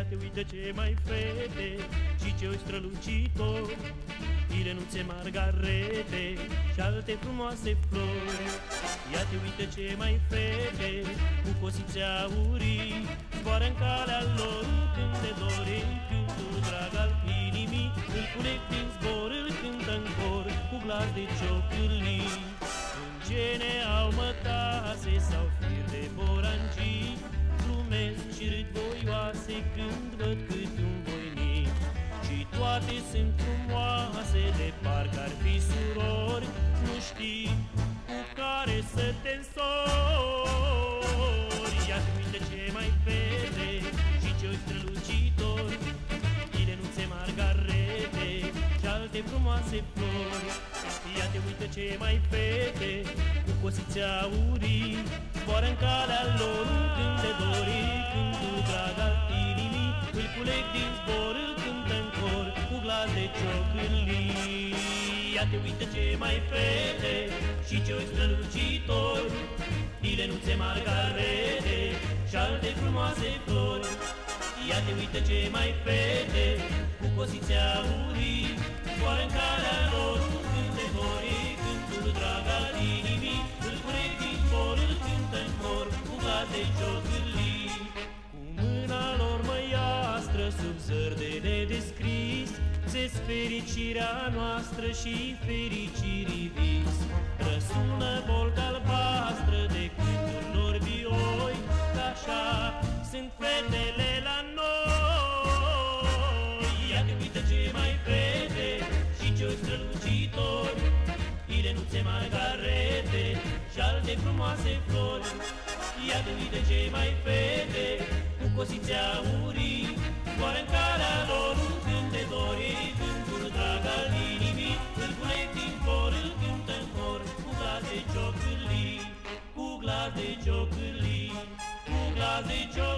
te uită ce mai fete și ce ochi strălucitori, Ilenuțe margarete și alte frumoase flori. Ia te uită ce mai fete cu cosițe aurii, zboară în calea lor când de dore, cântul drag al inimii, îl culeg din zbor, îl cântă în cor cu glas de ciocârlii. Îngene au mătase sau fir de borangii, glumesc și râd voioase când văd cât un voinic. Și toate sunt frumoase, de parcă ar fi surori, nu știi cu care să te însori. Ia te uită ce mai fete și ce ochi strălucitori, Ilenuțe margarete și alte frumoase flori. Ia te uită ce mai fete cu cosițe aurii, zboară în calea lor când de dori, cântul drag al inimii, îl culeg din zbor, îl cântă în cor cu glas de ciocârlii. Ia te uită ce mai fete și ce ochi strălucitori, Ilenuțe margarete și alte frumoase flori. Ia te uită ce mai fete cu cosițe aurii, zboară în calea lor când de dori, cântul drag al inimii, îl culeg din zbor, îl cântă în cor cu glas de ciocârlii. Cu mâna lor măiastră sub zăr de nedescris, ți-s fericirea noastră și fericirii vis. Răsună bolca albastră de cânturi lor vioi, că așa sunt fetele la noi. Ia te uită ce mai fete și ce ochi strălucitori, Ilenuțe margarete și alte frumoase flori. Ia te uită ce mai fete cu cosițe aurii, zboară în calea lor când de dori, cântul drag al inimii, îl culeg din cor, îl cântă în cor cu glas de ciocârlii, cu glas de ciocârlii, cu glas de ciocârlii.